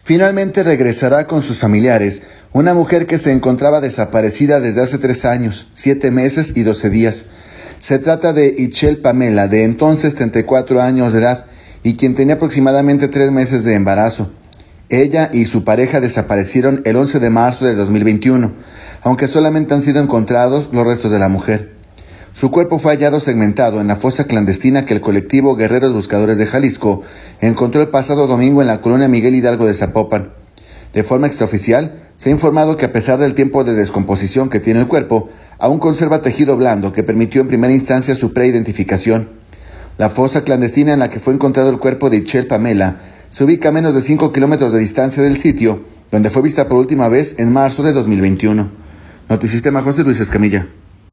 Finalmente regresará con sus familiares una mujer que se encontraba desaparecida desde hace 3 años, 7 meses y 12 días. Se trata de Itzel Pamela, de entonces 34 años de edad, y quien tenía aproximadamente 3 meses de embarazo. Ella y su pareja desaparecieron el 11 de marzo de 2021, aunque solamente han sido encontrados los restos de la mujer. Su cuerpo fue hallado segmentado en la fosa clandestina que el colectivo Guerreros Buscadores de Jalisco encontró el pasado domingo en la colonia Miguel Hidalgo de Zapopan. De forma extraoficial, se ha informado que a pesar del tiempo de descomposición que tiene el cuerpo, aún conserva tejido blando que permitió en primera instancia su preidentificación. La fosa clandestina en la que fue encontrado el cuerpo de Itzel Pamela se ubica a menos de 5 kilómetros de distancia del sitio, donde fue vista por última vez en marzo de 2021. Notisistema, José Luis Escamilla.